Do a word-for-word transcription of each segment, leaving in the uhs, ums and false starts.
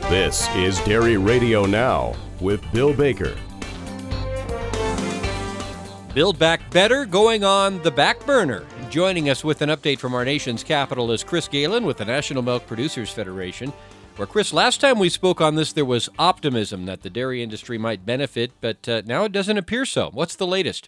This is Dairy Radio Now with Bill Baker. Build Back Better going on the back burner. Joining us with an update from our nation's capital is Chris Galen with the National Milk Producers Federation. Where, Chris, last time we spoke on this, there was optimism that the dairy industry might benefit, but uh, now it doesn't appear so. What's the latest?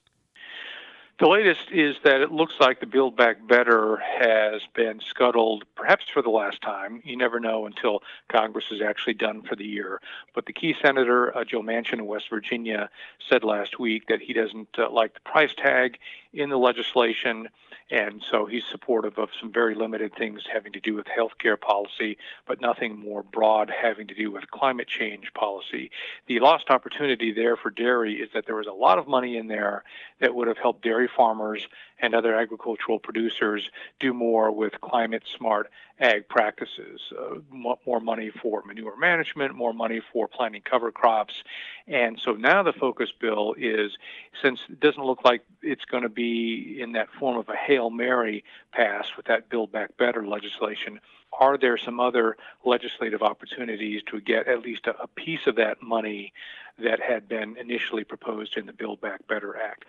The latest is that it looks like the Build Back Better has been scuttled, perhaps for the last time. You never know until Congress is actually done for the year. But the key senator, uh, Joe Manchin of West Virginia, said last week that he doesn't uh, like the price tag in the legislation, and so he's supportive of some very limited things having to do with health care policy, but nothing more broad having to do with climate change policy. The lost opportunity there for dairy is that there was a lot of money in there that would have helped dairy farmers and other agricultural producers do more with climate-smart ag practices. Uh, more money for manure management, more money for planting cover crops. And so now the focus, Bill, is, since it doesn't look like it's going to be in that form of a Hail Mary pass with that Build Back Better legislation, are there some other legislative opportunities to get at least a, a piece of that money that had been initially proposed in the Build Back Better Act?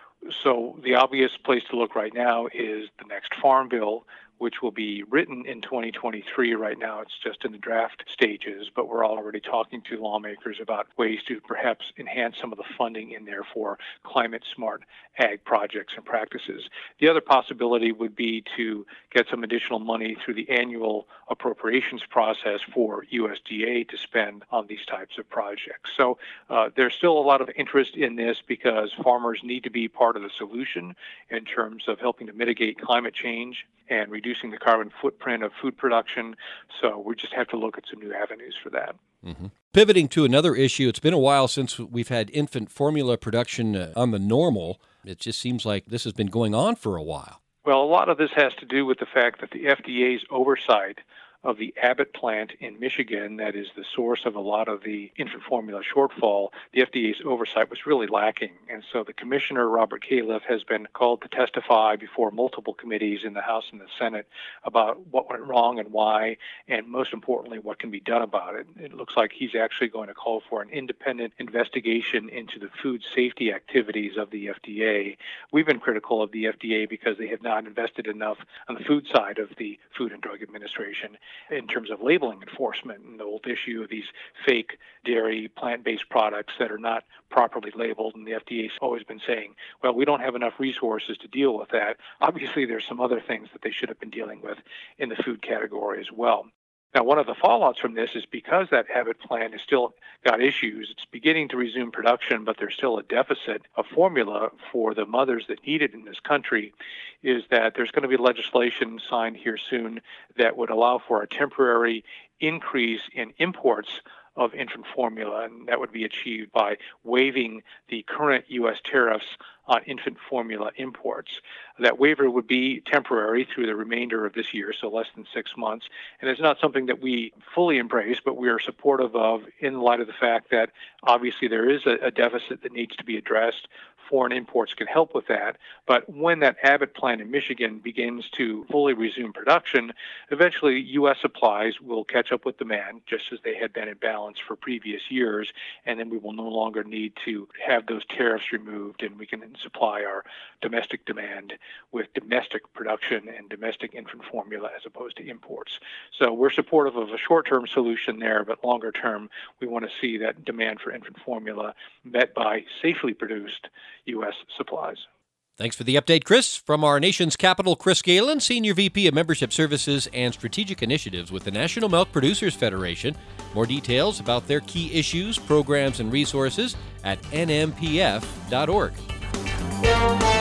So the obvious place to look right now is the next Farm Bill, which will be written in twenty twenty-three. Right now, it's just in the draft stages, but we're already talking to lawmakers about ways to perhaps enhance some of the funding in there for climate-smart ag projects and practices. The other possibility would be to get some additional money through the annual appropriations process for U S D A to spend on these types of projects. So uh, there's still a lot of interest in this because farmers need to be part of the solution in terms of helping to mitigate climate change and reducing the carbon footprint of food production. So we just have to look at some new avenues for that. Mm-hmm. Pivoting to another issue, it's been a while since we've had infant formula production uh, on the normal. It just seems like this has been going on for a while. Well, a lot of this has to do with the fact that the F D A's oversight of the Abbott plant in Michigan, that is the source of a lot of the infant formula shortfall, the F D A's oversight was really lacking. And so the commissioner, Robert Califf, has been called to testify before multiple committees in the House and the Senate about what went wrong and why, and most importantly, what can be done about it. It looks like he's actually going to call for an independent investigation into the food safety activities of the F D A. We've been critical of the F D A because they have not invested enough on the food side of the Food and Drug Administration in terms of labeling enforcement, and the old issue of these fake dairy plant-based products that are not properly labeled. And the F D A's always been saying, well, we don't have enough resources to deal with that. Obviously, there's some other things that they should have been dealing with in the food category as well. Now, one of the fallouts from this is because that Abbott plant has still got issues, it's beginning to resume production, but there's still a deficit of formula for the mothers that need it in this country, is that there's going to be legislation signed here soon that would allow for a temporary increase in imports of infant formula, and that would be achieved by waiving the current U S tariffs on infant formula imports. That waiver would be temporary through the remainder of this year, so less than six months. And it's not something that we fully embrace, but we are supportive of in light of the fact that obviously there is a, a deficit that needs to be addressed. Foreign imports can help with that. But when that Abbott plant in Michigan begins to fully resume production, eventually U S supplies will catch up with demand, just as they had been in balance for previous years, and then we will no longer need to have those tariffs removed, and we can supply our domestic demand with domestic production and domestic infant formula as opposed to imports. So we're supportive of a short-term solution there, but longer term, we want to see that demand for infant formula met by safely produced U S supplies. Thanks for the update, Chris. From our nation's capital, Chris Galen, Senior V P of Membership Services and Strategic Initiatives with the National Milk Producers Federation. More details about their key issues, programs, and resources at N M P F dot org.